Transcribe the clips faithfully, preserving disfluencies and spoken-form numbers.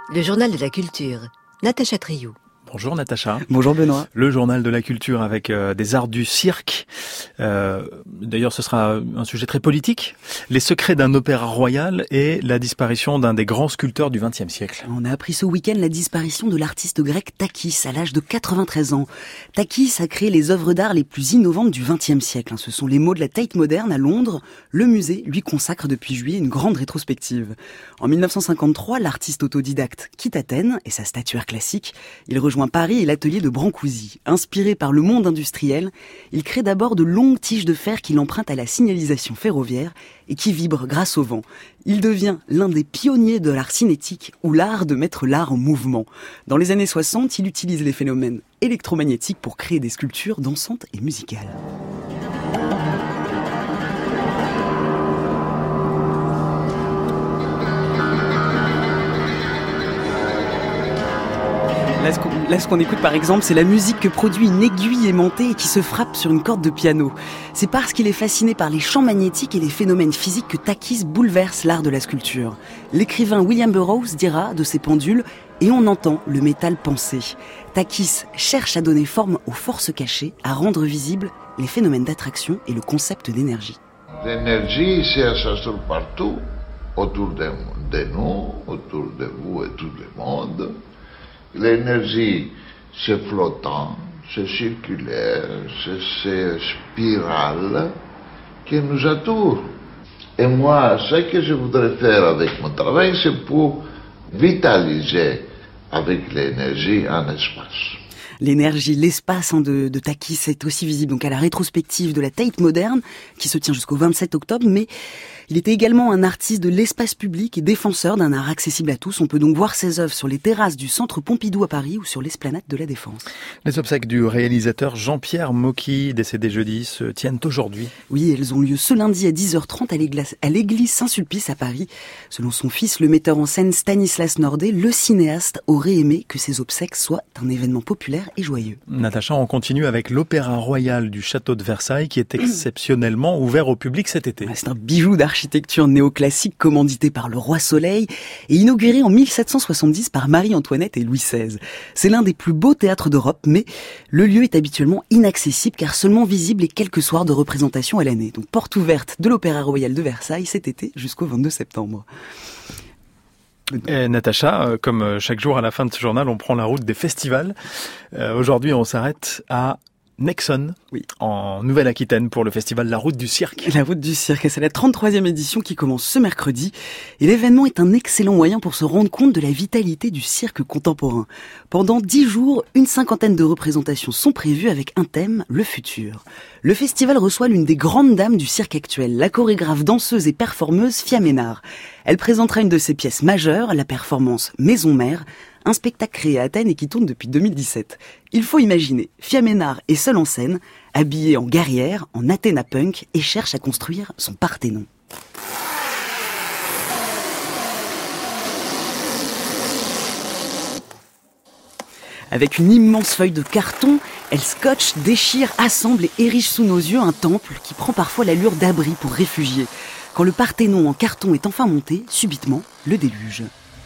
Le journal de la culture, Natacha Triou. Bonjour Natacha. Bonjour Benoît. Le journal de la culture avec euh, des arts du cirque. Euh, d'ailleurs, ce sera un sujet très politique. Les secrets d'un opéra royal et la disparition d'un des grands sculpteurs du vingtième siècle. On a appris ce week-end la disparition de l'artiste grec Takis à l'âge de quatre-vingt-treize ans. Takis a créé les œuvres d'art les plus innovantes du vingtième siècle. Ce sont les mots de la Tate Modern à Londres. Le musée lui consacre depuis juillet une grande rétrospective. En mille neuf cent cinquante-trois, l'artiste autodidacte quitte Athènes et sa statuaire classique. Il rejoint Paris et l'atelier de Brancusi. Inspiré par le monde industriel, il crée d'abord de longues tiges de fer qu'il emprunte à la signalisation ferroviaire et qui vibrent grâce au vent. Il devient l'un des pionniers de l'art cinétique ou l'art de mettre l'art en mouvement. Dans les années soixante, il utilise les phénomènes électromagnétiques pour créer des sculptures dansantes et musicales. Là ce, qu'on, là, ce qu'on écoute par exemple, c'est la musique que produit une aiguille aimantée et qui se frappe sur une corde de piano. C'est parce qu'il est fasciné par les champs magnétiques et les phénomènes physiques que Takis bouleverse l'art de la sculpture. L'écrivain William Burroughs dira de ces pendules « Et on entend le métal penser ». Takis cherche à donner forme aux forces cachées, à rendre visibles les phénomènes d'attraction et le concept d'énergie. L'énergie, c'est ça se trouve partout, autour de, de nous, autour de vous et tout le monde. L'énergie, c'est flottant, c'est circulaire, c'est ces spirales qui nous entourent. Et moi, ce que je voudrais faire avec mon travail, c'est pour vitaliser avec l'énergie un espace. L'énergie, l'espace hein, de, de Takis est aussi visible donc à la rétrospective de la Tate Modern qui se tient jusqu'au vingt-sept octobre, mais il était également un artiste de l'espace public et défenseur d'un art accessible à tous. On peut donc voir ses œuvres sur les terrasses du Centre Pompidou à Paris ou sur l'esplanade de la Défense. Les obsèques du réalisateur Jean-Pierre Mocky, décédé jeudi, se tiennent aujourd'hui. Oui, elles ont lieu ce lundi à dix heures trente à l'église, à l'église Saint-Sulpice à Paris. Selon son fils, le metteur en scène Stanislas Nordet, le cinéaste aurait aimé que ces obsèques soient un événement populaire et joyeux. Natacha, on continue avec l'Opéra Royal du Château de Versailles qui est exceptionnellement ouvert au public cet été. C'est un bijou d'architecture néoclassique commandité par le roi Soleil et inauguré en mille sept cent soixante-dix par Marie-Antoinette et Louis seize. C'est l'un des plus beaux théâtres d'Europe, mais le lieu est habituellement inaccessible car seulement visible les quelques soirs de représentation à l'année. Donc porte ouverte de l'Opéra Royal de Versailles cet été jusqu'au vingt-deux septembre. Et Natacha, comme chaque jour à la fin de ce journal, on prend la route des festivals. Euh, aujourd'hui, on s'arrête à Nexon, oui, en Nouvelle-Aquitaine pour le festival La Route du Cirque. La Route du Cirque, c'est la trente-troisième édition qui commence ce mercredi. Et l'événement est un excellent moyen pour se rendre compte de la vitalité du cirque contemporain. Pendant dix jours, une cinquantaine de représentations sont prévues avec un thème, le futur. Le festival reçoit l'une des grandes dames du cirque actuel, la chorégraphe, danseuse et performeuse Fia Ménard. Elle présentera une de ses pièces majeures, la performance Maison Mère, un spectacle créé à Athènes et qui tourne depuis deux mille dix-sept. Il faut imaginer, Fia Ménard est seule en scène, habillée en guerrière, en Athéna punk, et cherche à construire son Parthénon. Avec une immense feuille de carton, elle scotche, déchire, assemble et érige sous nos yeux un temple qui prend parfois l'allure d'abri pour réfugiés. Quand le Parthénon en carton est enfin monté, subitement, le déluge.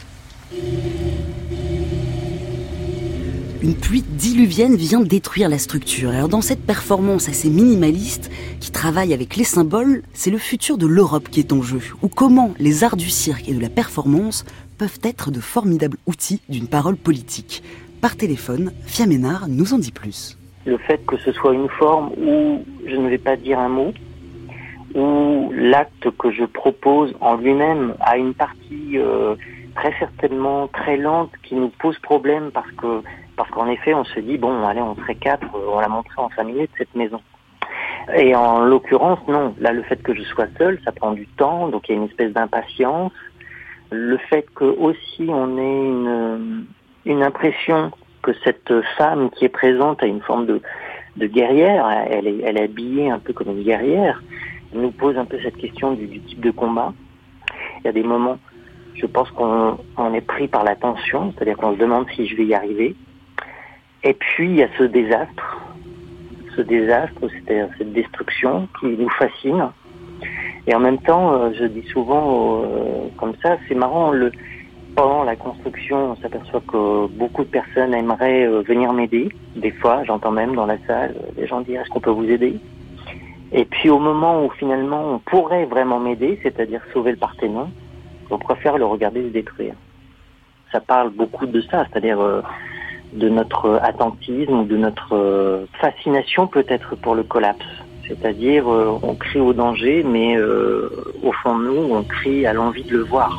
Une pluie diluvienne vient détruire la structure. Alors dans cette performance assez minimaliste, qui travaille avec les symboles, c'est le futur de l'Europe qui est en jeu, ou comment les arts du cirque et de la performance peuvent être de formidables outils d'une parole politique. Par téléphone, Fia Ménard nous en dit plus. Le fait que ce soit une forme où je ne vais pas dire un mot, où l'acte que je propose en lui-même a une partie euh, très certainement très lente qui nous pose problème parce que Parce qu'en effet, on se dit, bon, allez, on serait quatre, on la montrait en cinq minutes, cette maison. Et en l'occurrence, non. Là, le fait que je sois seule, ça prend du temps, donc il y a une espèce d'impatience. Le fait que aussi on ait une, une impression que cette femme qui est présente a une forme de, de guerrière, elle est, elle est habillée un peu comme une guerrière, elle nous pose un peu cette question du, du type de combat. Il y a des moments, je pense qu'on on est pris par la tension, c'est-à-dire qu'on se demande si je vais y arriver. Et puis, il y a ce désastre, ce désastre, c'est-à-dire cette destruction qui nous fascine. Et en même temps, euh, je dis souvent, euh, comme ça, c'est marrant, le, pendant la construction, on s'aperçoit que beaucoup de personnes aimeraient venir m'aider. Des fois, j'entends même dans la salle, les gens dire « est-ce qu'on peut vous aider ?» Et puis au moment où finalement on pourrait vraiment m'aider, c'est-à-dire sauver le Parthénon, on préfère le regarder se détruire. Ça parle beaucoup de ça, c'est-à-dire euh, de notre attentisme ou de notre euh, fascination peut-être pour le collapse. C'est-à-dire euh, on crie au danger, mais euh, au fond de nous, on crie à l'envie de le voir.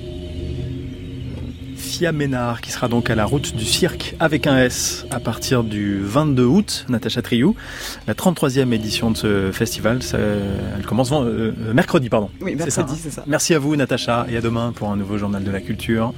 Fia Ménard, qui sera donc à la route du cirque avec un S à partir du vingt-deux août, Natacha Triou. La trente-troisième édition de ce festival, ça, elle commence euh, mercredi, pardon. Oui, mercredi, c'est ça, hein. c'est ça. Merci à vous, Natacha, et à demain pour un nouveau journal de la culture.